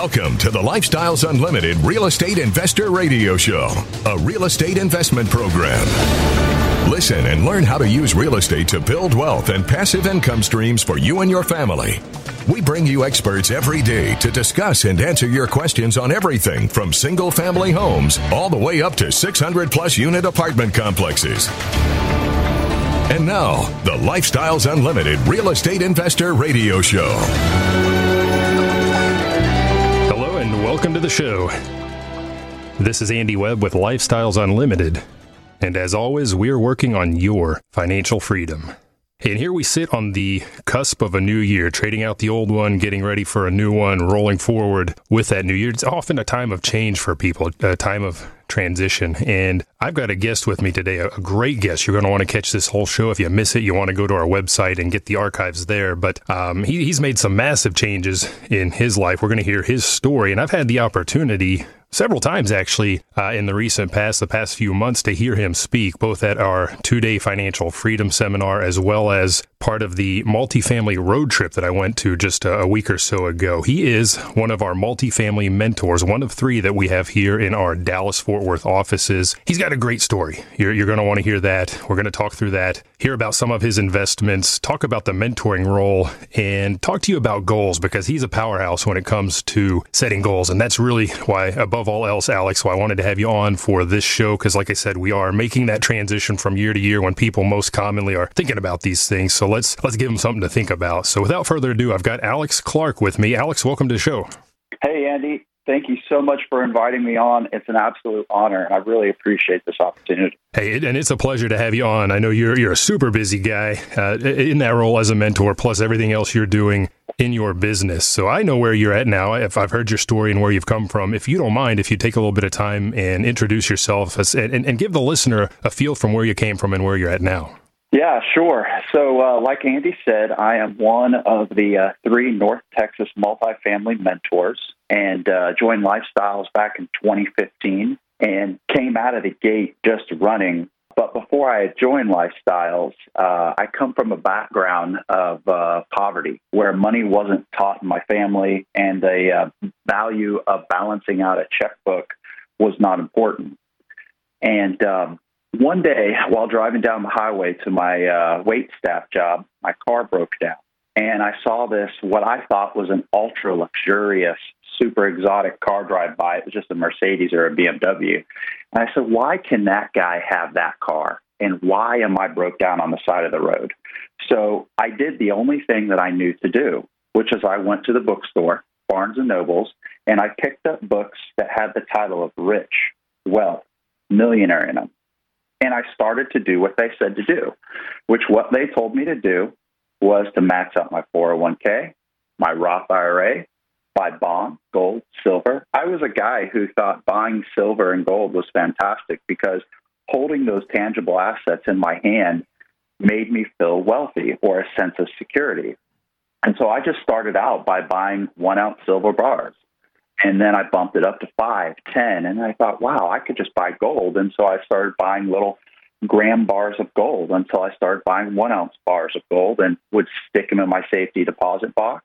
Welcome to the Lifestyles Unlimited Real Estate Investor Radio Show, a real estate investment program. Listen and learn how to use real estate to build wealth and passive income streams for you and your family. We bring you experts every day to discuss and answer your questions on everything from single-family homes all the way up to 600-plus unit apartment complexes. And now, the Lifestyles Unlimited Real Estate Investor Radio Show. Hello and welcome to the show. This is Andy Webb with Lifestyles Unlimited. And as always, we are working on your financial freedom. And here we sit on the cusp of a new year, trading out the old one, getting ready for a new one, rolling forward with that new year. It's often a time of change for people, a time of transition. And I've got a guest with me today, a great guest. You're going to want to catch this whole show. If you miss it, you want to go to our website and get the archives there. But he's made some massive changes in his life. We're going to hear his story. And I've had the opportunity several times, actually, in the recent past, the past few months, to hear him speak, both at our 2-day financial freedom seminar, as well as part of the multifamily road trip that I went to just a week or so ago. He is one of our multifamily mentors, one of 3 that we have here in our Dallas-Fort Worth offices. He's got a great story. You're going to want to hear that. We're going to talk through that, hear about some of his investments, talk about the mentoring role, and talk to you about goals, because he's a powerhouse when it comes to setting goals. And that's really why, above all else, Alex, why I wanted to have you on for this show, because like I said, we are making that transition from year to year when people most commonly are thinking about these things. So let's give them something to think about. So without further ado, I've got Alex Clark with me. Alex, welcome to the show. Hey, Andy. Thank you so much for inviting me on. It's an absolute honor, and I really appreciate this opportunity. Hey, and it's a pleasure to have you on. I know you're a super busy guy in that role as a mentor, plus everything else you're doing in your business. So I know where you're at now. If I've heard your story and where you've come from, if you don't mind, if you take a little bit of time and introduce yourself and give the listener a feel from where you came from and where you're at now. Yeah, sure. So like Andy said, I am one of the 3 North Texas multifamily mentors, and joined Lifestyles back in 2015 and came out of the gate just running. But before I had joined Lifestyles, I come from a background of poverty where money wasn't taught in my family, and the value of balancing out a checkbook was not important. And one day, while driving down the highway to my wait staff job, my car broke down. And I saw this, what I thought was an ultra luxurious, super exotic car drive by. It was just a Mercedes or a BMW. And I said, why can that guy have that car? And why am I broke down on the side of the road? So I did the only thing that I knew to do, which is I went to the bookstore, Barnes & Nobles, and I picked up books that had the title of Rich, Wealth, Millionaire in them. And I started to do what they said to do, which what they told me to do was to max out my 401k, my Roth IRA, buy bonds, gold, silver. I was a guy who thought buying silver and gold was fantastic because holding those tangible assets in my hand made me feel wealthy or a sense of security. And so I just started out by buying 1-ounce silver bars. And then I bumped it up to 5, 10, and I thought, wow, I could just buy gold. And so I started buying little gram bars of gold until I started buying 1-ounce bars of gold and would stick them in my safety deposit box.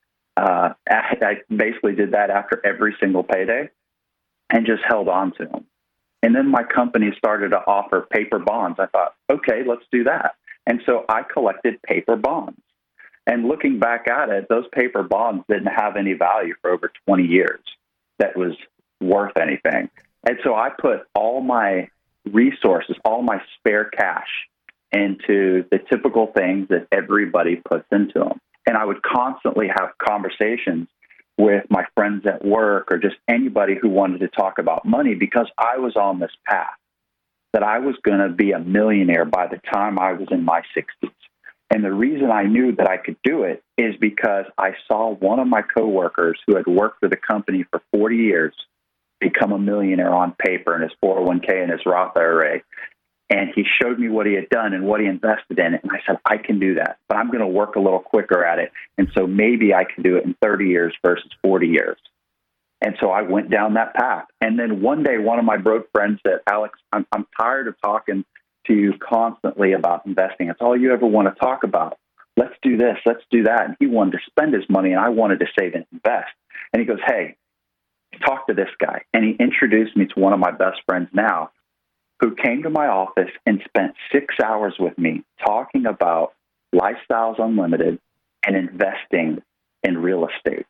I basically did that after every single payday and just held on to them. And then my company started to offer paper bonds. I thought, okay, let's do that. And so I collected paper bonds. And looking back at it, those paper bonds didn't have any value for over 20 years that was worth anything. And so I put all my resources, all my spare cash into the typical things that everybody puts into them. And I would constantly have conversations with my friends at work or just anybody who wanted to talk about money because I was on this path that I was going to be a millionaire by the time I was in my 60s. And the reason I knew that I could do it is because I saw one of my coworkers who had worked for the company for 40 years become a millionaire on paper in his 401k and his Roth IRA. And he showed me what he had done and what he invested in it. And I said, I can do that, but I'm going to work a little quicker at it. And so maybe I can do it in 30 years versus 40 years. And so I went down that path. And then one day, one of my broke friends said, Alex, I'm tired of talking to you constantly about investing. That's all you ever want to talk about. Let's do this. Let's do that. And he wanted to spend his money, and I wanted to save and invest. And he goes, hey, talk to this guy. And he introduced me to one of my best friends now, who came to my office and spent 6 hours with me talking about Lifestyles Unlimited and investing in real estate.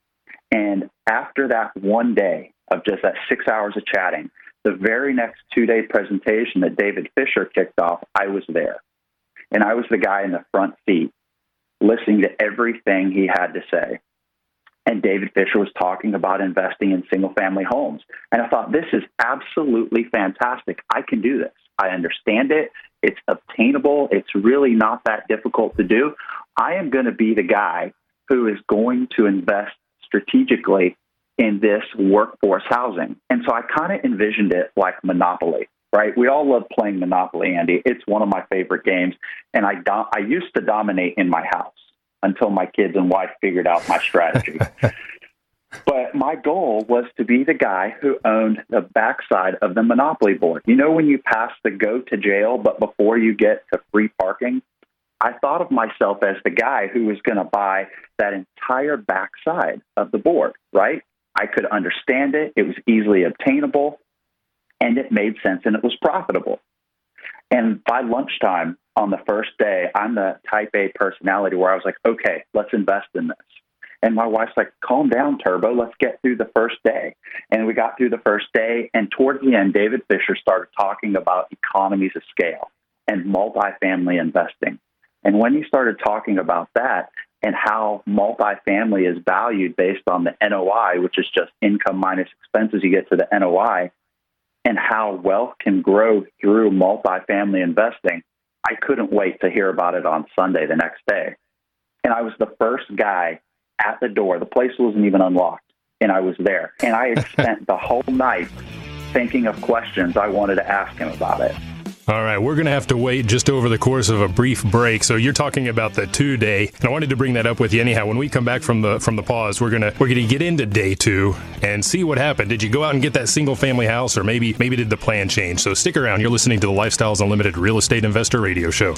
And after that one day of just that 6 hours of chatting, the very next 2-day presentation that David Fisher kicked off, I was there. And I was the guy in the front seat listening to everything he had to say. And David Fisher was talking about investing in single-family homes. And I thought, this is absolutely fantastic. I can do this. I understand it. It's obtainable. It's really not that difficult to do. I am going to be the guy who is going to invest strategically in this workforce housing. And so I kind of envisioned it like Monopoly, right? We all love playing Monopoly, Andy. It's one of my favorite games. And I used to dominate in my house until my kids and wife figured out my strategy. But my goal was to be the guy who owned the backside of the Monopoly board. You know, when you pass the go to jail, but before you get to free parking, I thought of myself as the guy who was going to buy that entire backside of the board, right? I could understand it. It was easily obtainable, and it made sense, and it was profitable. And by lunchtime on the first day, I'm the type A personality where I was like, okay, let's invest in this. And my wife's like, calm down, Turbo. Let's get through the first day. And we got through the first day. And towards the end, David Fisher started talking about economies of scale and multifamily investing. And when he started talking about that and how multifamily is valued based on the NOI, which is just income minus expenses, you get to the NOI, and how wealth can grow through multifamily investing, I couldn't wait to hear about it on Sunday, the next day. And I was the first guy at the door. The place wasn't even unlocked, and I was there. And I had spent the whole night thinking of questions I wanted to ask him about it. All right, we're going to have to wait just over the course of a brief break. So you're talking about the 2-day, and I wanted to bring that up with you anyhow. When we come back from the pause, we're gonna get into day 2 and see what happened. Did you go out and get that single family house, or maybe did the plan change? So stick around. You're listening to the Lifestyles Unlimited Real Estate Investor Radio Show.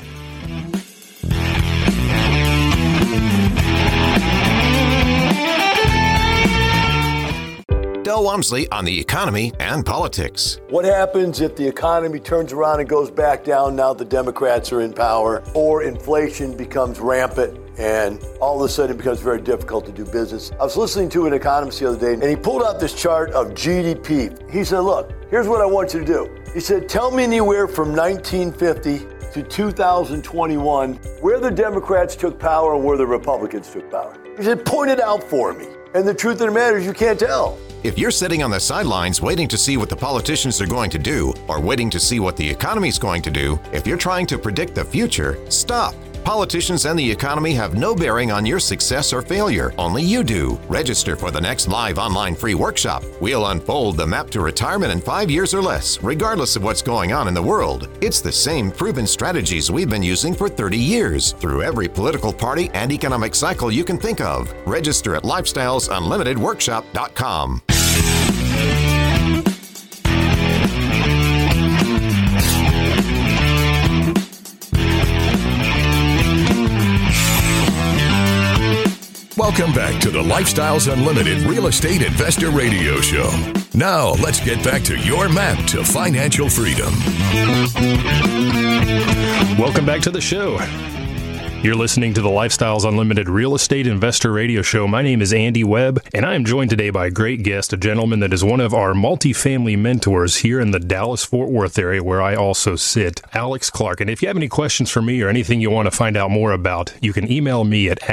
Del Walmsley on the economy and politics. What happens if the economy turns around and goes back down now the Democrats are in power, or inflation becomes rampant and all of a sudden it becomes very difficult to do business? I was listening to an economist the other day, and he pulled out this chart of GDP. He said, look, here's what I want you to do. He said, tell me anywhere from 1950 to 2021 where the Democrats took power and where the Republicans took power. He said, point it out for me. And the truth of the matter is you can't tell. If you're sitting on the sidelines waiting to see what the politicians are going to do, or waiting to see what the economy's going to do, if you're trying to predict the future, stop. Politicians and the economy have no bearing on your success or failure. Only you do. Register for the next live online free workshop. We'll unfold the map to retirement in 5 years or less, regardless of what's going on in the world. It's the same proven strategies we've been using for 30 years, through every political party and economic cycle you can think of. Register at lifestylesunlimitedworkshop.com. Welcome back to the Lifestyles Unlimited Real Estate Investor Radio Show. Now, let's get back to your map to financial freedom. Welcome back to the show. You're listening to the Lifestyles Unlimited Real Estate Investor Radio Show. My name is Andy Webb, and I am joined today by a great guest, a gentleman that is one of our multifamily mentors here in the Dallas-Fort Worth area, where I also sit, Alex Clark. And if you have any questions for me or anything you want to find out more about, you can email me at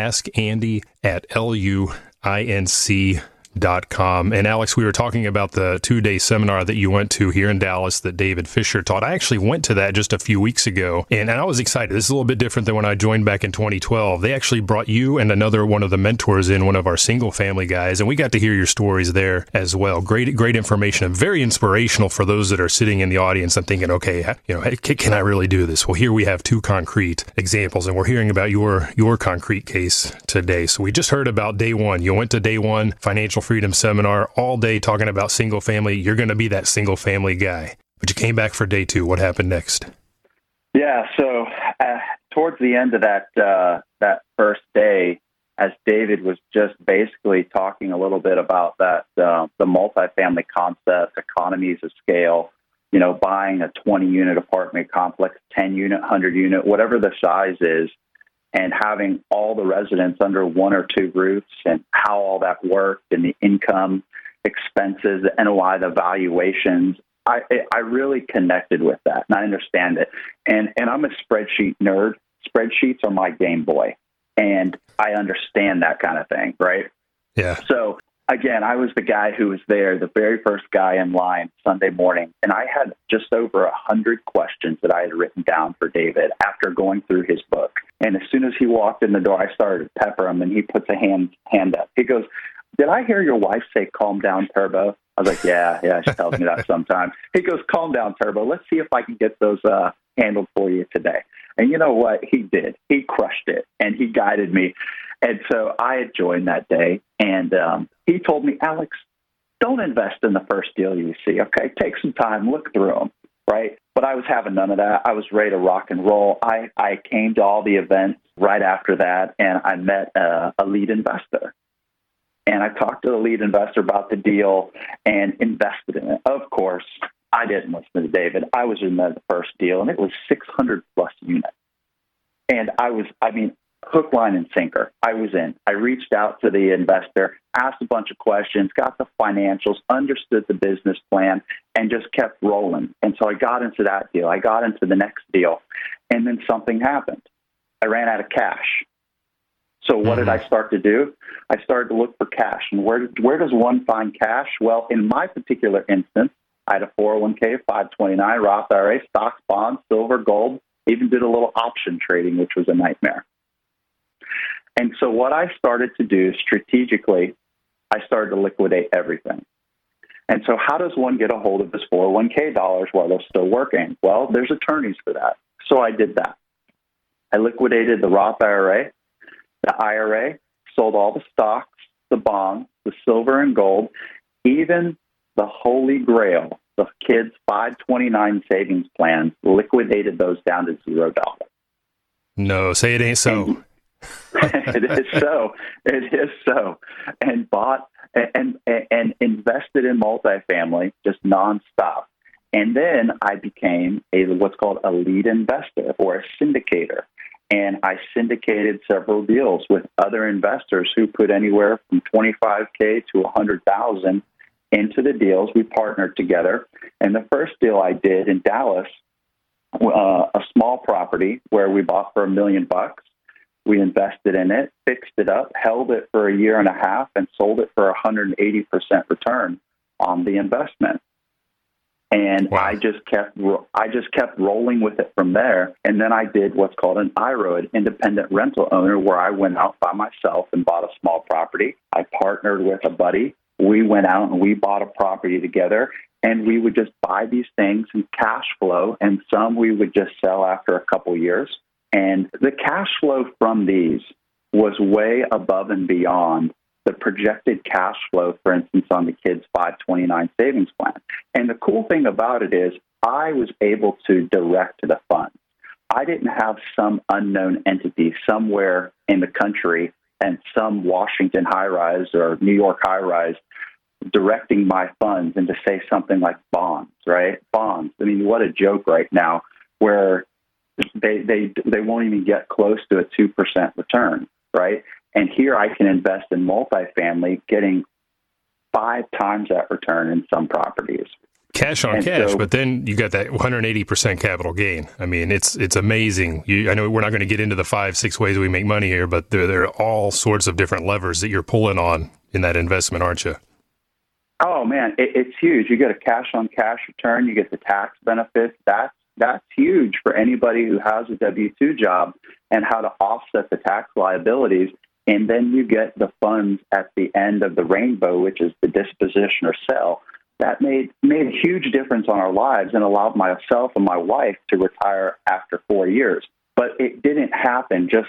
askandy@luinc.com. And Alex, we were talking about the 2-day seminar that you went to here in Dallas that David Fisher taught. I actually went to that just a few weeks ago, and I was excited. This is a little bit different than when I joined back in 2012. They actually brought you and another one of the mentors in, one of our single family guys, and we got to hear your stories there as well. Great information and very inspirational for those that are sitting in the audience and thinking, okay, can I really do this? Well, here we have 2 concrete examples, and we're hearing about your concrete case today. So we just heard about day 1. You went to day 1, Financial Freedom Seminar, all day talking about single family. You're going to be that single family guy. But you came back for day 2. What happened next? Yeah, so towards the end of that first day, as David was just basically talking a little bit about that, the multifamily concept, economies of scale, buying a 20-unit apartment complex, 10-unit, 100-unit, whatever the size is, and having all the residents under one or two roofs and how all that worked and the income, expenses, the NOI, the valuations. I really connected with that, and I understand it. And I'm a spreadsheet nerd. Spreadsheets are my Game Boy, and I understand that kind of thing, right? Yeah. So, again, I was the guy who was there, the very first guy in line Sunday morning, and I had just over 100 questions that I had written down for David after going through his book. And as soon as he walked in the door, I started to pepper him, and he puts a hand up. He goes, "Did I hear your wife say, 'calm down, Turbo'?" I was like, yeah, she tells me that sometimes. He goes, "Calm down, Turbo. Let's see if I can get those handled for you today." And you know what? He did. He crushed it, and he guided me. And so I had joined that day, and he told me, "Alex, don't invest in the first deal you see, okay? Take some time, look through them," right? But I was having none of that. I was ready to rock and roll. I came to all the events right after that, and I met a lead investor. And I talked to the lead investor about the deal and invested in it. Of course, I didn't listen to David. I was in the first deal, and it was 600-plus units. And hook, line, and sinker. I was in. I reached out to the investor, asked a bunch of questions, got the financials, understood the business plan, and just kept rolling. And so I got into that deal. I got into the next deal, and then something happened. I ran out of cash. So what did I start to do? I started to look for cash. And where does one find cash? Well, in my particular instance, I had a 401k, 529, Roth IRA, stocks, bonds, silver, gold, even did a little option trading, which was a nightmare. And so what I started to do strategically, I started to liquidate everything. And so how does one get a hold of this 401k dollars while they're still working? Well, there's attorneys for that. So I did that. I liquidated the Roth IRA, the IRA, sold all the stocks, the bonds, the silver and gold, even the Holy Grail, the kids' 529 savings plans, liquidated those down to $0. No, say it ain't so. It is so. It is so. And bought and invested in multifamily just nonstop. And then I became what's called a lead investor or a syndicator. And I syndicated several deals with other investors who put anywhere from $25K to $100,000 into the deals. We partnered together. And the first deal I did in Dallas, a small property where we bought for $1 million. We invested in it, fixed it up, held it for a year and a half, and sold it for 180% return on the investment. And wow. I just kept rolling with it from there. And then I did what's called an IRO, an independent rental owner, where I went out by myself and bought a small property. I partnered with a buddy. We went out and we bought a property together, and we would just buy these things and cash flow, and some we would just sell after a couple years. And the cash flow from these was way above and beyond the projected cash flow, for instance, on the kids' 529 savings plan. And the cool thing about it is I was able to direct the funds. I didn't have some unknown entity somewhere in the country and some Washington high-rise or New York high-rise directing my funds into, say, something like bonds, right? Bonds. I mean, what a joke right now where they won't even get close to a 2% return, right? And here I can invest in multifamily, getting 5 times that return in some properties. Cash on cash, but then you got that 180% capital gain. I mean, it's amazing. I know we're not going to get into the 5-6 ways we make money here, but there are all sorts of different levers that you're pulling on in that investment, aren't you? Oh, man, it's huge. You get a cash on cash return. You get the tax benefits. That's huge for anybody who has a W-2 job and how to offset the tax liabilities. And then you get the funds at the end of the rainbow, which is the disposition or sale. That made a huge difference on our lives and allowed myself and my wife to retire after 4 years. But it didn't happen just,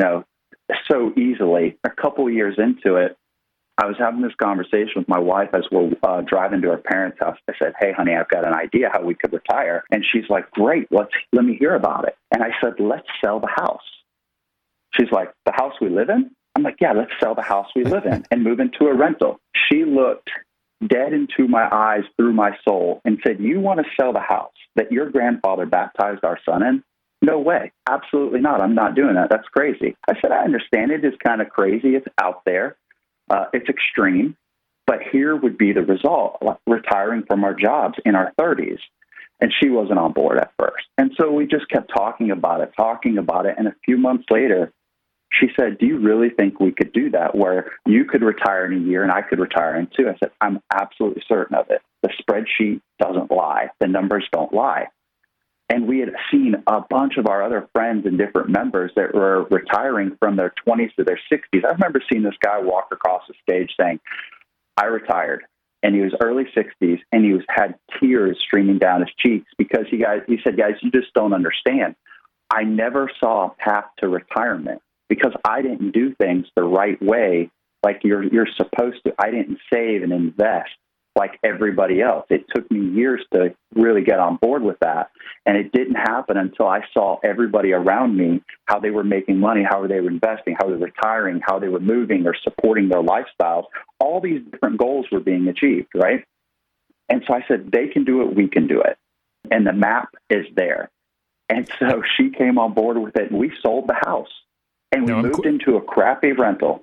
so easily. A couple of years into it, I was having this conversation with my wife as we're driving to our parents' house. I said, "Hey, honey, I've got an idea how we could retire." And she's like, "Great, let me hear about it." And I said, "Let's sell the house." She's like, "The house we live in?" I'm like, yeah, let's sell the house we live in and move into a rental. She looked dead into my eyes through my soul and said, you want to sell the house that your grandfather baptized our son in? No way. Absolutely not. I'm not doing that. That's crazy. I said, I understand it is kind of crazy. It's out there. It's extreme. But here would be the result, retiring from our jobs in our 30s. And she wasn't on board at first. And so we just kept talking about it. And a few months later, she said, do you really think we could do that where you could retire in a year and I could retire in 2? I said, I'm absolutely certain of it. The spreadsheet doesn't lie. The numbers don't lie. And we had seen a bunch of our other friends and different members that were retiring from their 20s to their 60s. I remember seeing this guy walk across the stage saying, I retired. And he was early 60s, and he had tears streaming down his cheeks because he said, guys, you just don't understand. I never saw a path to retirement because I didn't do things the right way like you're supposed to. I didn't save and invest like everybody else. It took me years to really get on board with that. And it didn't happen until I saw everybody around me, how they were making money, how they were investing, how they were retiring, how they were moving or supporting their lifestyles. All these different goals were being achieved, right? And so I said, they can do it, we can do it. And the map is there. And so she came on board with it, and we sold the house. And we moved into a crappy rental.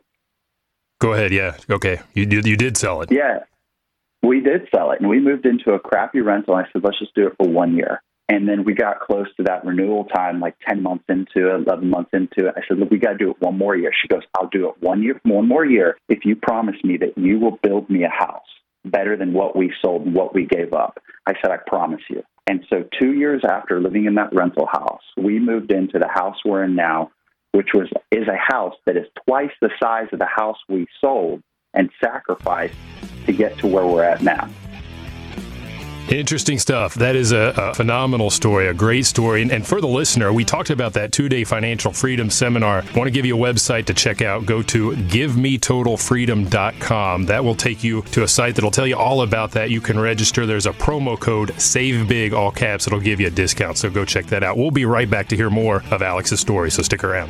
Go ahead, yeah. Okay. You did sell it. Yeah. We did sell it, and we moved into a crappy rental. I said, let's just do it for 1 year. And then we got close to that renewal time, like 10 months into it, 11 months into it. I said, look, we got to do it 1 more year. She goes, I'll do it 1 more year if you promise me that you will build me a house better than what we sold and what we gave up. I said, I promise you. And so 2 years after living in that rental house, we moved into the house we're in now, which is a house that is twice the size of the house we sold and sacrificed to get to where we're at now. Interesting stuff. That is a phenomenal story, a great story. And for the listener, we talked about that 2-day financial freedom seminar. I want to give you a website to check out. Go to givemetotalfreedom.com. That will take you to a site that will tell you all about that. You can register. There's a promo code, SAVEBIG, all caps. It'll give you a discount. So go check that out. We'll be right back to hear more of Alex's story. So stick around.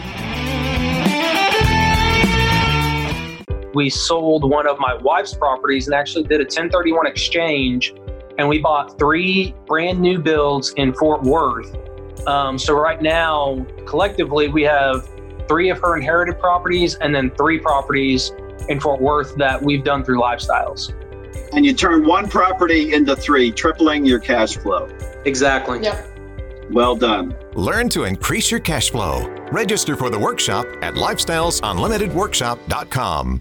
We sold one of my wife's properties and actually did a 1031 exchange, and we bought 3 brand new builds in Fort Worth. So right now, collectively, we have 3 of her inherited properties and then 3 properties in Fort Worth that we've done through Lifestyles. And you turn 1 property into 3, tripling your cash flow. Exactly. Yep. Well done. Learn to increase your cash flow. Register for the workshop at lifestylesunlimitedworkshop.com.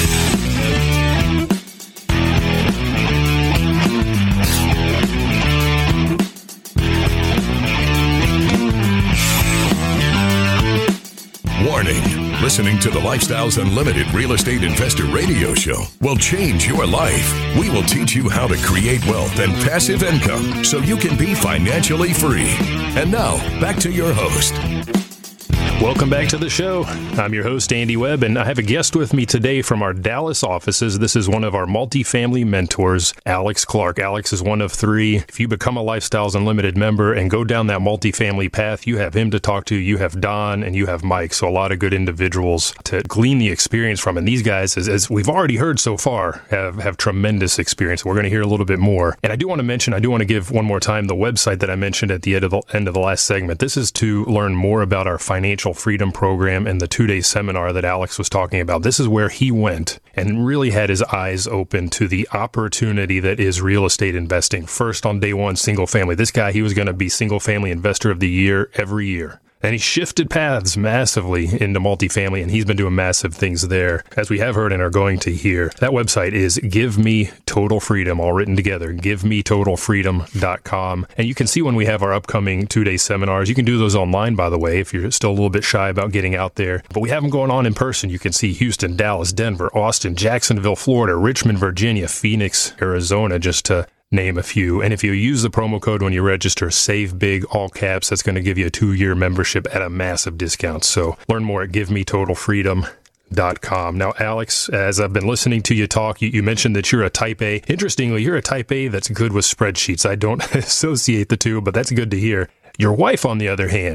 Warning. Listening to the Lifestyles Unlimited Real Estate Investor Radio Show will change your life. We will teach you how to create wealth and passive income so you can be financially free. And now, back to your host. Welcome back to the show. I'm your host, Andy Webb, and I have a guest with me today from our Dallas offices. This is one of our multifamily mentors, Alex Clark. Alex is one of 3. If you become a Lifestyles Unlimited member and go down that multifamily path, you have him to talk to, you have Don, and you have Mike. So a lot of good individuals to glean the experience from. And these guys, as we've already heard so far, have tremendous experience. We're going to hear a little bit more. And I do want to give one more time the website that I mentioned at the end of the last segment. This is to learn more about our financial freedom program and the 2-day seminar that Alex was talking about. This is where he went and really had his eyes open to the opportunity that is real estate investing. First on day 1, single family. This guy, he was going to be single family investor of the year every year. And he shifted paths massively into multifamily, and he's been doing massive things there, as we have heard and are going to hear. That website is Give Me Total Freedom, all written together, givemetotalfreedom.com. And you can see when we have our upcoming 2-day seminars. You can do those online, by the way, if you're still a little bit shy about getting out there. But we have them going on in person. You can see Houston, Dallas, Denver, Austin, Jacksonville, Florida, Richmond, Virginia, Phoenix, Arizona, just to name a few. And if you use the promo code when you register, SAVEBIG, all caps, that's going to give you a 2-year membership at a massive discount. So learn more at givemetotalfreedom.com. Now, Alex, as I've been listening to you talk, you mentioned that you're a type A. Interestingly, you're a type A that's good with spreadsheets. I don't associate the two, but that's good to hear. Your wife, on the other hand,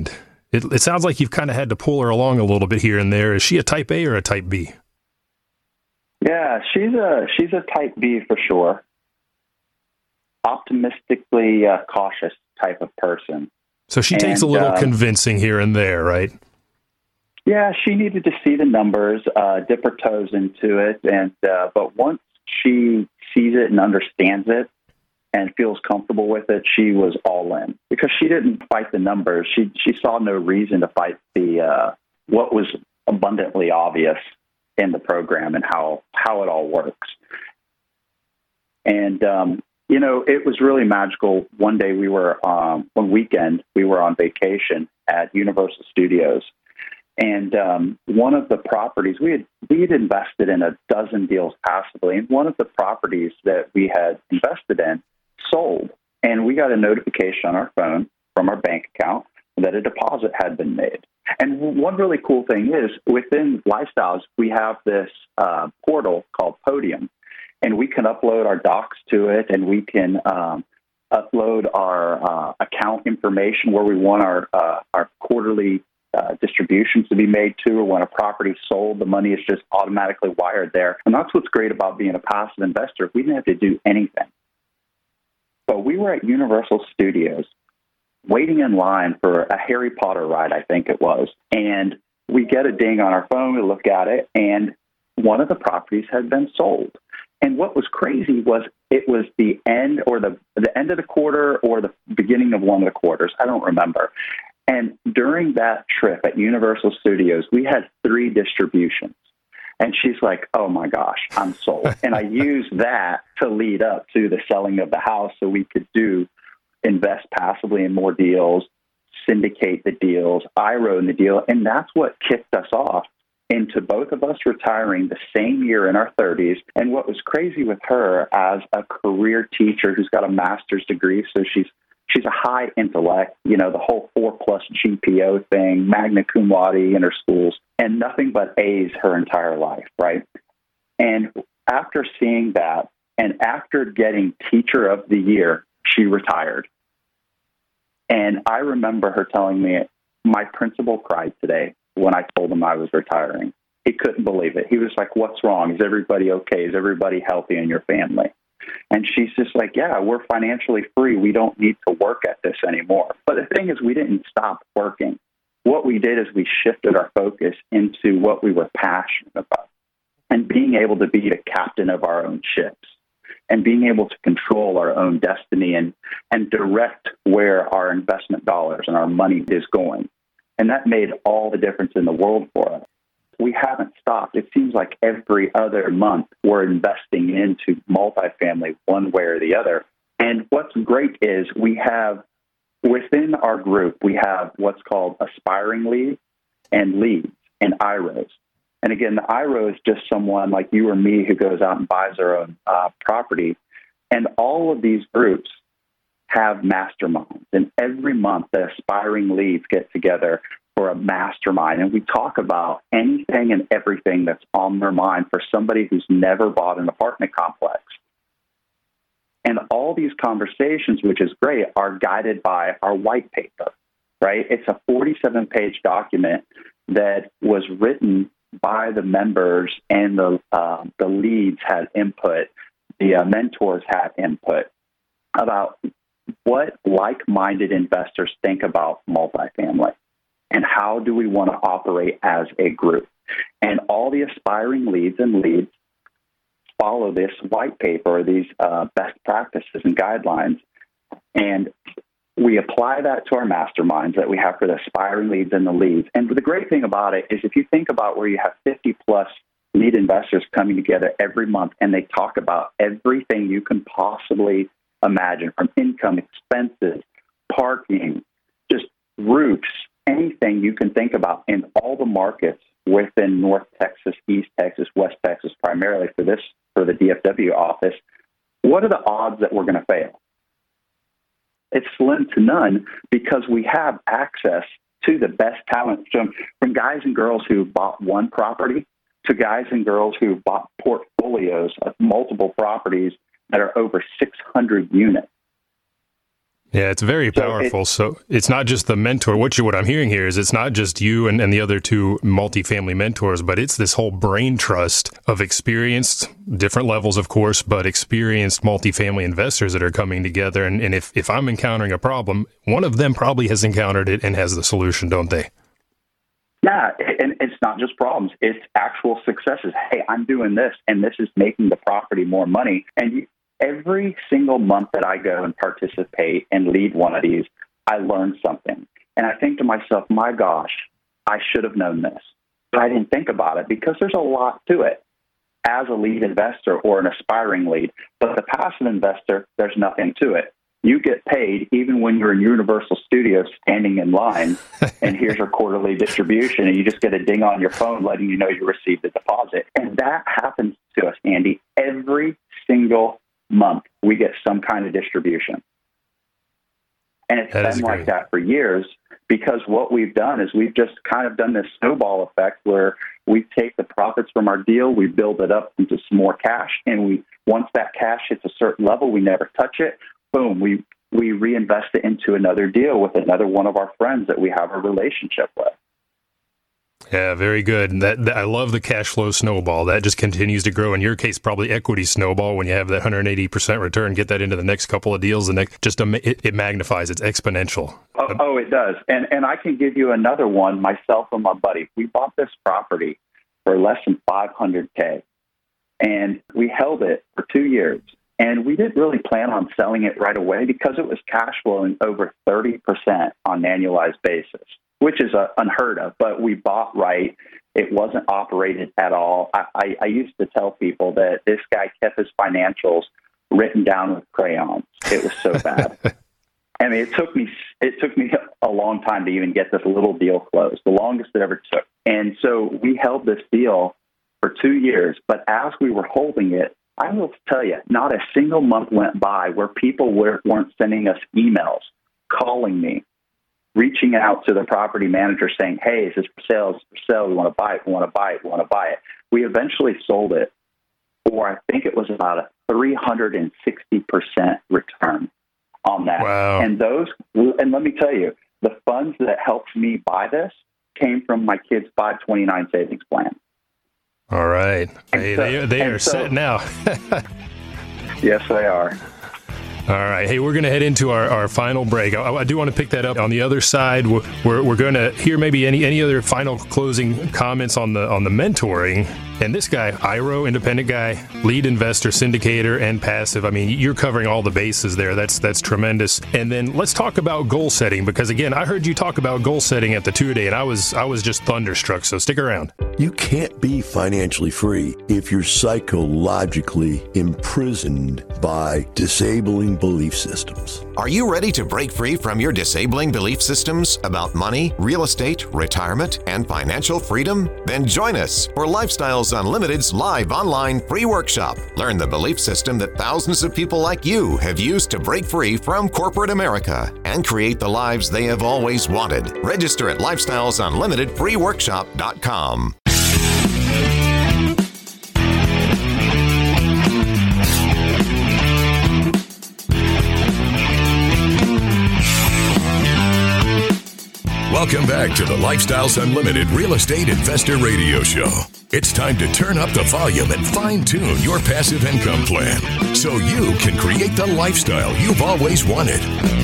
It sounds like you've kind of had to pull her along a little bit here and there. Is she a type A or a type B? Yeah, she's a type B for sure. Optimistically cautious type of person. So she takes a little convincing here and there, right? Yeah, she needed to see the numbers, dip her toes into it, and but once she sees it and understands it and feels comfortable with it, she was all in because she didn't fight the numbers. She saw no reason to fight the what was abundantly obvious in the program and how it all works. And it was really magical. One day one weekend we were on vacation at Universal Studios. And one of the properties, we had invested in a dozen deals passively, and one of the properties that we had invested in sold. And we got a notification on our phone from our bank account that a deposit had been made. And one really cool thing is, within Lifestyles, we have this portal called Podium, and we can upload our docs to it, and we can upload our account information where we want our quarterly distributions to be made to, or when a property sold, the money is just automatically wired there. And that's what's great about being a passive investor. We didn't have to do anything. But we were at Universal Studios waiting in line for a Harry Potter ride, I think it was. And we get a ding on our phone, we look at it, and one of the properties had been sold. And what was crazy was it was the end or the end of the quarter or the beginning of one of the quarters. I don't remember. And during that trip at Universal Studios, we had 3 distributions. And she's like, oh, my gosh, I'm sold. And I used that to lead up to the selling of the house so we could invest passively in more deals, syndicate the deals, IRO in the deal. And that's what kicked us off into both of us retiring the same year in our 30s. And what was crazy with her as a career teacher who's got a master's degree, so she's a high intellect, the whole 4+ GPO thing, magna cum laude in her schools, and nothing but A's her entire life, right? And after seeing that, and after getting Teacher of the Year, she retired. And I remember her telling me, my principal cried today when I told him I was retiring. He couldn't believe it. He was like, what's wrong? Is everybody okay? Is everybody healthy in your family? And she's just like, yeah, we're financially free. We don't need to work at this anymore. But the thing is, we didn't stop working. What we did is we shifted our focus into what we were passionate about, and being able to be the captain of our own ships and being able to control our own destiny and direct where our investment dollars and our money is going. And that made all the difference in the world for us. We haven't stopped. It seems like every other month we're investing into multifamily one way or the other. And what's great is we have, within our group, we have what's called aspiring leads and leads and IROs. And again, the IRO is just someone like you or me who goes out and buys their own property. And all of these groups have masterminds. And every month, the aspiring leads get together for a mastermind. And we talk about anything and everything that's on their mind for somebody who's never bought an apartment complex. And all these conversations, which is great, are guided by our white paper, right? It's a 47-page document that was written by the members, and the leads had input, the mentors had input about what like-minded investors think about multifamily and how do we want to operate as a group. And all the aspiring leads and leads follow this white paper, these best practices and guidelines, and we apply that to our masterminds that we have for the aspiring leads and the leads. And the great thing about it is if you think about where you have 50+ lead investors coming together every month and they talk about everything you can possibly imagine, from income, expenses, parking, just roofs, anything you can think about in all the markets within North Texas, East Texas, West Texas, primarily for the DFW office, what are the odds that we're going to fail? It's slim to none because we have access to the best talent from guys and girls who bought one property to guys and girls who bought portfolios of multiple properties that are over 600 units. Yeah, it's very powerful. So it's not just the mentor. What I'm hearing here is it's not just you and the other two multifamily mentors, but it's this whole brain trust of experienced, different levels, of course, but experienced multifamily investors that are coming together. And if I'm encountering a problem, one of them probably has encountered it and has the solution, don't they? Yeah, and it's not just problems. It's actual successes. Hey, I'm doing this, and this is making the property more money. And every single month that I go and participate and lead one of these, I learn something. And I think to myself, my gosh, I should have known this. But I didn't think about it because there's a lot to it as a lead investor or an aspiring lead. But the passive investor, there's nothing to it. You get paid even when you're in Universal Studios standing in line, and here's your quarterly distribution, and you just get a ding on your phone letting you know you received the deposit. And that happens to us, Andy, every single month. We get some kind of distribution. And it's been like that for years because what we've done is we've just kind of done this snowball effect where we take the profits from our deal, we build it up into some more cash, and once that cash hits a certain level, we never touch it. Boom, we reinvest it into another deal with another one of our friends that we have a relationship with. Yeah, very good. That I love the cash flow snowball. That just continues to grow. In your case, probably equity snowball when you have that 180% return. Get that into the next couple of deals, and it magnifies. It's exponential. Oh, it does. And I can give you another one. Myself and my buddy, we bought this property for less than $500K, and we held it for 2 years. And we didn't really plan on selling it right away because it was cash flowing over 30% on an annualized basis, which is unheard of. But we bought right. It wasn't operated at all. I used to tell people that this guy kept his financials written down with crayons. It was so bad. I mean, it took me a long time to even get this little deal closed, the longest it ever took. And so we held this deal for 2 years. But as we were holding it, I will tell you, not a single month went by where people weren't sending us emails, calling me, reaching out to the property manager saying, hey, is this for sale? Is this for sale? We want to buy it. We want to buy it. We want to buy it. We eventually sold it for, I think it was about a 360% return on that. Wow. And let me tell you, the funds that helped me buy this came from my kids' 529 savings plan. All right. Hey, they are set now. Yes, they are. All right. Hey, we're going to head into our final break. I do want to pick that up. On the other side, we're going to hear maybe any other final closing comments on the mentoring. And this guy, Iro, independent guy, lead investor, syndicator, and passive. I mean, you're covering all the bases there. That's tremendous. And then let's talk about goal setting, because again, I heard you talk about goal setting at the 2-day, and I was just thunderstruck. So stick around. You can't be financially free if you're psychologically imprisoned by disabling belief systems. Are you ready to break free from your disabling belief systems about money, real estate, retirement, and financial freedom? Then join us for Lifestyles Unlimited's live online free workshop. Learn the belief system that thousands of people like you have used to break free from corporate America and create the lives they have always wanted. Register at lifestylesunlimitedfreeworkshop.com. Welcome back to the Lifestyles Unlimited Real Estate Investor Radio Show. It's time to turn up the volume and fine-tune your passive income plan so you can create the lifestyle you've always wanted.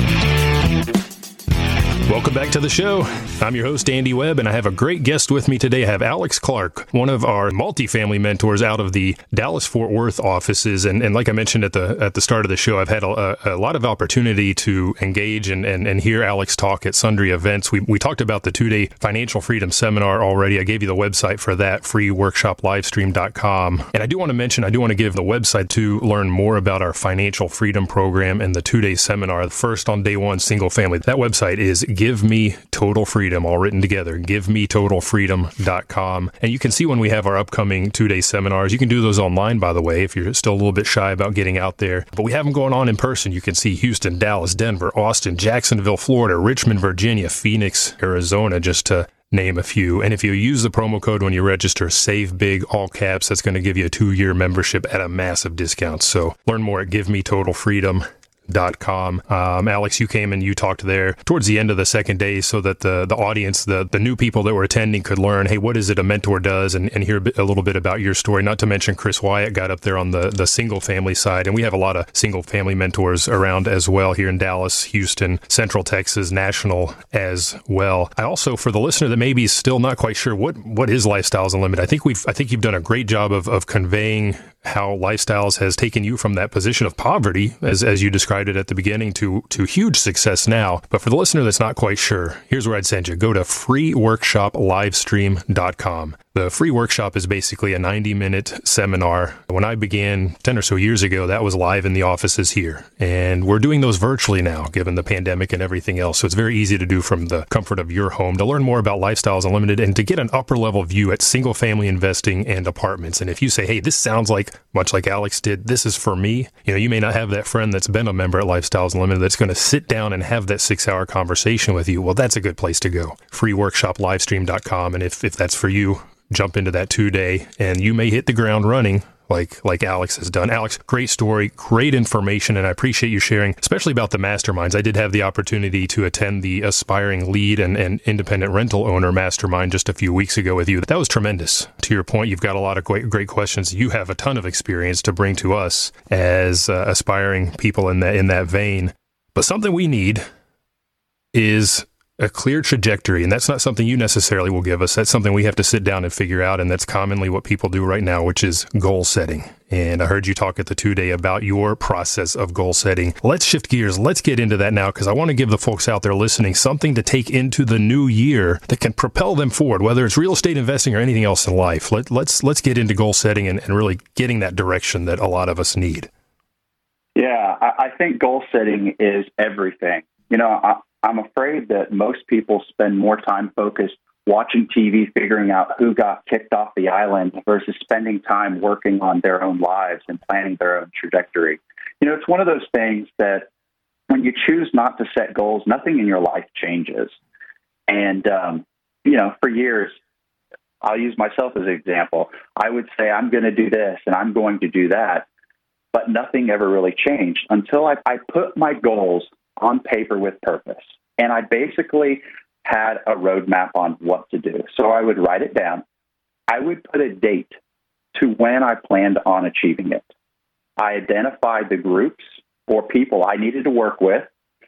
Welcome back to the show. I'm your host, Andy Webb, and I have a great guest with me today. I have Alex Clark, one of our multifamily mentors out of the Dallas-Fort Worth offices. And like I mentioned at the start of the show, I've had a lot of opportunity to engage and hear Alex talk at sundry events. We talked about the 2-day financial freedom seminar already. I gave you the website for that, freeworkshoplivestream.com. And I do want to give the website to learn more about our financial freedom program and the 2-day seminar. The first on day one, single family. That website is Give Me Total Freedom, all written together, givemetotalfreedom.com. And you can see when we have our upcoming 2-day seminars. You can do those online, by the way, if you're still a little bit shy about getting out there. But we have them going on in person. You can see Houston, Dallas, Denver, Austin, Jacksonville, Florida, Richmond, Virginia, Phoenix, Arizona, just to name a few. And if you use the promo code when you register, Save Big, all caps, that's going to give you a 2-year membership at a massive discount. So learn more at givemetotalfreedom.com. lifestylesunlimited.com. Alex, you came and you talked there towards the end of the second day so that the audience, the new people that were attending could learn, hey, what is it a mentor does, and hear a little bit about your story. Not to mention Chris Wyatt got up there on the single family side, and we have a lot of single family mentors around as well here in Dallas, Houston, Central Texas, national as well. I also, for the listener that maybe is still not quite sure, what is Lifestyles Unlimited? I think you've done a great job of conveying how Lifestyles has taken you from that position of poverty, as you described it at the beginning, to huge success now. But for the listener that's not quite sure, here's where I'd send you. Go to freeworkshoplivestream.com. The free workshop is basically a 90-minute seminar. When I began 10 or so years ago, that was live in the offices here. And we're doing those virtually now, given the pandemic and everything else. So it's very easy to do from the comfort of your home. To learn more about Lifestyles Unlimited and to get an upper-level view at single-family investing and apartments. And if you say, hey, this sounds like, much like Alex did, this is for me, you may not have that friend that's been a member at Lifestyles Unlimited that's going to sit down and have that 6-hour conversation with you. Well, that's a good place to go. freeworkshoplivestream.com. And if that's for you, jump into that 2-day and you may hit the ground running like Alex has done. Alex, great story, great information, and I appreciate you sharing, especially about the masterminds. I did have the opportunity to attend the Aspiring Lead and Independent Rental Owner Mastermind just a few weeks ago with you. That was tremendous. To your point, you've got a lot of great questions. You have a ton of experience to bring to us as aspiring people in that vein. But something we need is a clear trajectory, and that's not something you necessarily will give us. That's something we have to sit down and figure out, and that's commonly what people do right now, which is goal setting. And I heard you talk at the 2-day about your process of goal setting. Let's shift gears. Let's get into that now, because I want to give the folks out there listening something to take into the new year that can propel them forward, whether it's real estate investing or anything else in life. Let's get into goal setting and really getting that direction that a lot of us need. Yeah, I think goal setting is everything. I'm afraid that most people spend more time focused watching TV, figuring out who got kicked off the island versus spending time working on their own lives and planning their own trajectory. It's one of those things that when you choose not to set goals, nothing in your life changes. And, for years, I'll use myself as an example. I would say, I'm going to do this and I'm going to do that, but nothing ever really changed until I put my goals on paper with purpose. And I basically had a roadmap on what to do. So I would write it down. I would put a date to when I planned on achieving it. I identified the groups or people I needed to work with,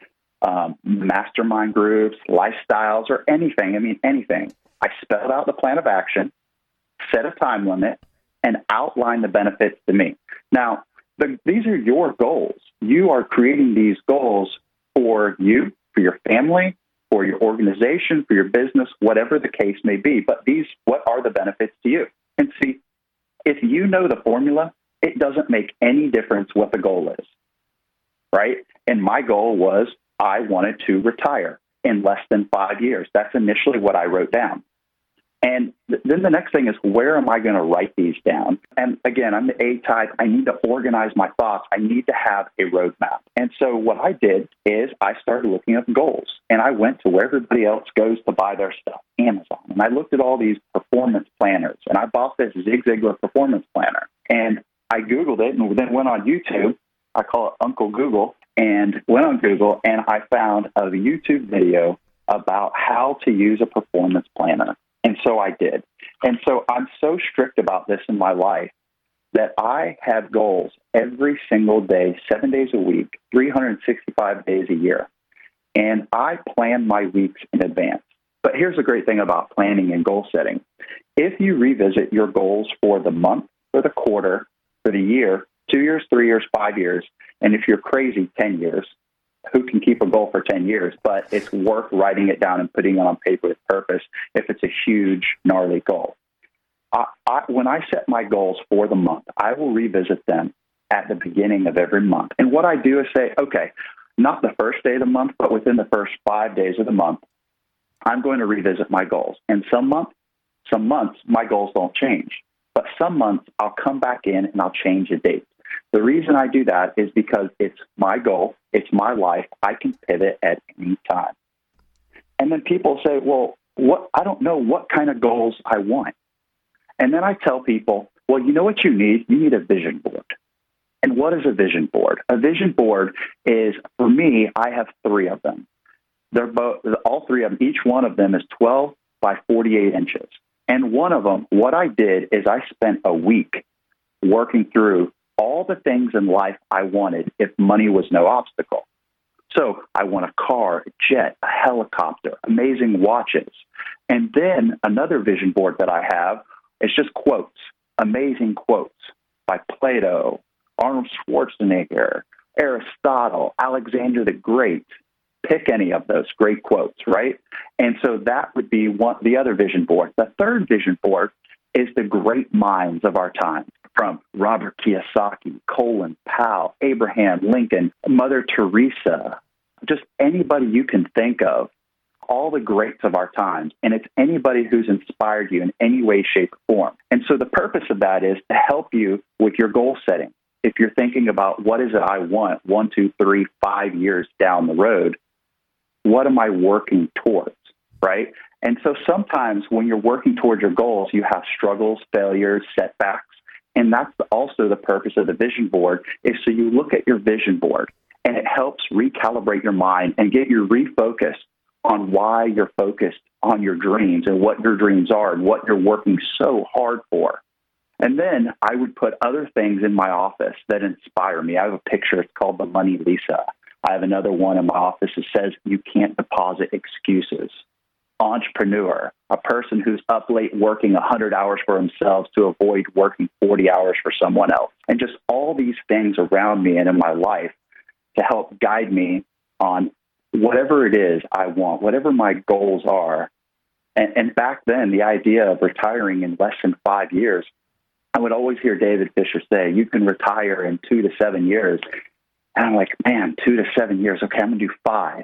mastermind groups, lifestyles, or anything. Anything. I spelled out the plan of action, set a time limit, and outlined the benefits to me. Now, these are your goals. You are creating these goals for you, for your family, for your organization, for your business, whatever the case may be. But what are the benefits to you? And see, if you know the formula, it doesn't make any difference what the goal is, right? And my goal was I wanted to retire in less than 5 years. That's initially what I wrote down. And then the next thing is, where am I going to write these down? And again, I'm the A type. I need to organize my thoughts. I need to have a roadmap. And so what I did is I started looking up goals. And I went to where everybody else goes to buy their stuff, Amazon. And I looked at all these performance planners. And I bought this Zig Ziglar performance planner. And I Googled it and then went on YouTube. I call it Uncle Google. And went on Google and I found a YouTube video about how to use a performance planner. And so I did. And so I'm so strict about this in my life that I have goals every single day, 7 days a week, 365 days a year. And I plan my weeks in advance. But here's the great thing about planning and goal setting. If you revisit your goals for the month, for the quarter, for the year, 2 years, 3 years, 5 years, and if you're crazy, 10 years, who can keep a goal for 10 years? But it's worth writing it down and putting it on paper with purpose if it's a huge, gnarly goal. When I set my goals for the month, I will revisit them at the beginning of every month. And what I do is say, okay, not the first day of the month, but within the first 5 days of the month, I'm going to revisit my goals. And some months, my goals don't change. But some months, I'll come back in and I'll change the date. The reason I do that is because it's my goal, it's my life. I can pivot at any time. And then people say, well, I don't know what kind of goals I want. And then I tell people, well, you know what you need? You need a vision board. And what is a vision board? A vision board is, for me, I have 3 of them. They're both, all 3 of them, each one of them is 12 by 48 inches. And one of them, what I did is I spent a week working through all the things in life I wanted if money was no obstacle. So I want a car, a jet, a helicopter, amazing watches. And then another vision board that I have is just quotes, amazing quotes by Plato, Arnold Schwarzenegger, Aristotle, Alexander the Great. Pick any of those great quotes, right? And so that would be the other vision board. The third vision board is the great minds of our time, from Robert Kiyosaki, Colin Powell, Abraham Lincoln, Mother Teresa, just anybody you can think of, all the greats of our times. And it's anybody who's inspired you in any way, shape, or form. And so the purpose of that is to help you with your goal setting. If you're thinking about what is it I want 1, 2, 3, 5 years down the road, what am I working towards, right? And so sometimes when you're working towards your goals, you have struggles, failures, setbacks. And that's also the purpose of the vision board, is so you look at your vision board and it helps recalibrate your mind and get you refocused on why you're focused on your dreams and what your dreams are and what you're working so hard for. And then I would put other things in my office that inspire me. I have a picture. It's called the Money Lisa. I have another one in my office that says, you can't deposit excuses. Entrepreneur, a person who's up late working 100 hours for themselves to avoid working 40 hours for someone else. And just all these things around me and in my life to help guide me on whatever it is I want, whatever my goals are. And back then, the idea of retiring in less than 5 years, I would always hear David Fisher say, you can retire in 2 to 7 years. And I'm like, man, 2 to 7 years. Okay, I'm going to do 5.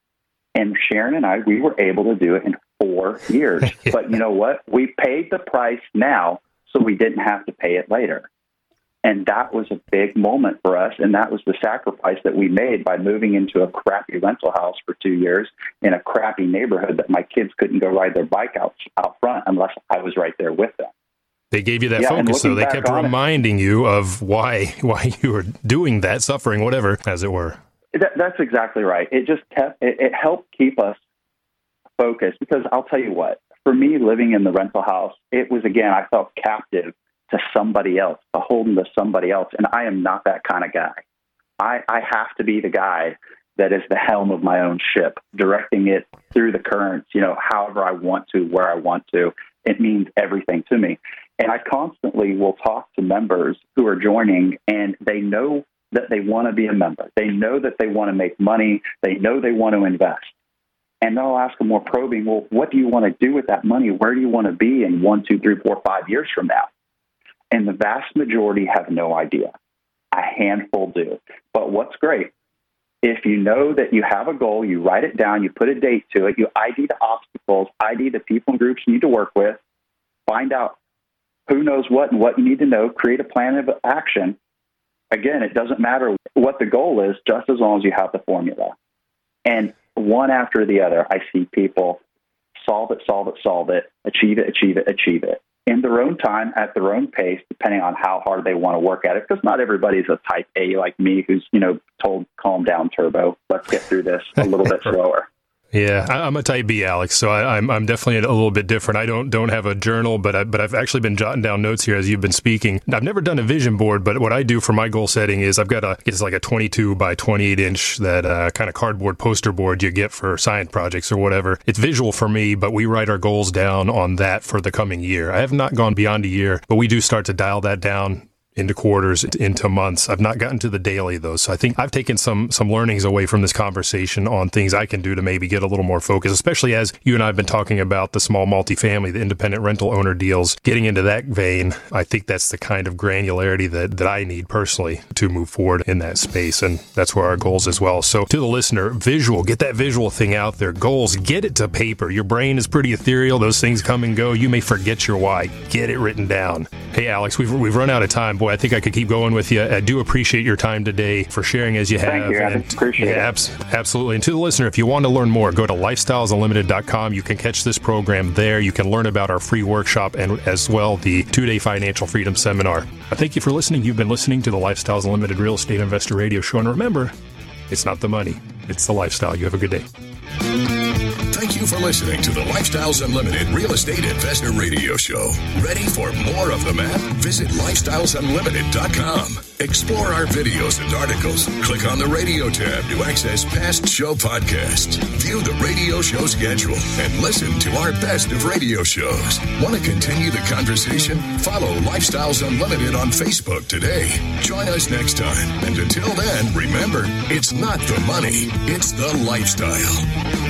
And Sharon and I, we were able to do it in 4 years. But you know what? We paid the price now, so we didn't have to pay it later. And that was a big moment for us. And that was the sacrifice that we made by moving into a crappy rental house for 2 years in a crappy neighborhood that my kids couldn't go ride their bike out front unless I was right there with them. They gave you that focus, though. They kept reminding you of why you were doing that, suffering, whatever, as it were. That's exactly right. It just it helped keep us focused, because I'll tell you what, for me, living in the rental house, it was, again, I felt captive to somebody else, beholden to somebody else, and I am not that kind of guy. I have to be the guy that is the helm of my own ship, directing it through the currents, however I want to, where I want to. It means everything to me. And I constantly will talk to members who are joining, and they know that they want to be a member. They know that they want to make money. They know they want to invest. And then I'll ask them more probing, well, what do you want to do with that money? Where do you want to be in 1, 2, 3, 4, 5 years from now? And the vast majority have no idea. A handful do. But what's great, if you know that you have a goal, you write it down, you put a date to it, you ID the obstacles, ID the people and groups you need to work with, find out who knows what and what you need to know, create a plan of action. Again, it doesn't matter what the goal is, just as long as you have the formula. And one after the other, I see people solve it, achieve it, in their own time, at their own pace, depending on how hard they want to work at it. Because not everybody's a type A like me who's, told, calm down, turbo. Let's get through this a little bit slower. Yeah, I'm a type B, Alex, so I'm definitely a little bit different. I don't have a journal, but I've actually been jotting down notes here as you've been speaking. I've never done a vision board, but what I do for my goal setting is I've got it's like a 22 by 28 inch, that kind of cardboard poster board you get for science projects or whatever. It's visual for me, but we write our goals down on that for the coming year. I have not gone beyond a year, but we do start to dial that down into quarters, into months. I've not gotten to the daily, though. So I think I've taken some learnings away from this conversation on things I can do to maybe get a little more focus, especially as you and I have been talking about the small multifamily, the independent rental owner deals. Getting into that vein, I think that's the kind of granularity that I need personally to move forward in that space. And that's where our goals as well. So to the listener, visual, get that visual thing out there. Goals, get it to paper. Your brain is pretty ethereal. Those things come and go. You may forget your why. Get it written down. Hey, Alex, we've run out of time. boy, I think I could keep going with you. I do appreciate your time today for sharing as you have. Thank you, Adam. Appreciate it. Absolutely. And to the listener, if you want to learn more, go to lifestylesunlimited.com. You can catch this program there. You can learn about our free workshop and as well the 2-day financial freedom seminar. I thank you for listening. You've been listening to the Lifestyles Unlimited Real Estate Investor Radio Show. And remember, it's not the money, it's the lifestyle. You have a good day. Thank you for listening to the Lifestyles Unlimited Real Estate Investor Radio Show. Ready for more of the map? Visit lifestylesunlimited.com. Explore our videos and articles. Click on the radio tab to access past show podcasts. View the radio show schedule and listen to our best of radio shows. Want to continue the conversation? Follow Lifestyles Unlimited on Facebook today. Join us next time. And until then, remember, it's not the money, it's the lifestyle.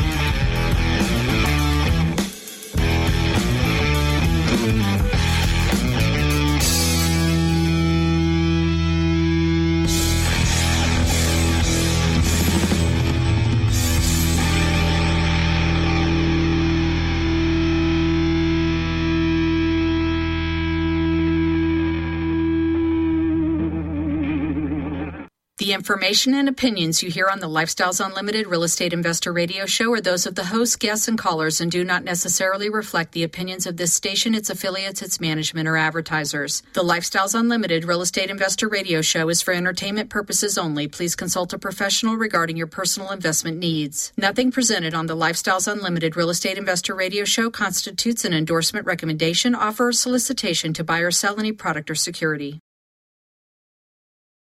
The information and opinions you hear on the Lifestyles Unlimited Real Estate Investor Radio Show are those of the hosts, guests, and callers and do not necessarily reflect the opinions of this station, its affiliates, its management, or advertisers. The Lifestyles Unlimited Real Estate Investor Radio Show is for entertainment purposes only. Please consult a professional regarding your personal investment needs. Nothing presented on the Lifestyles Unlimited Real Estate Investor Radio Show constitutes an endorsement, recommendation, offer, or solicitation to buy or sell any product or security.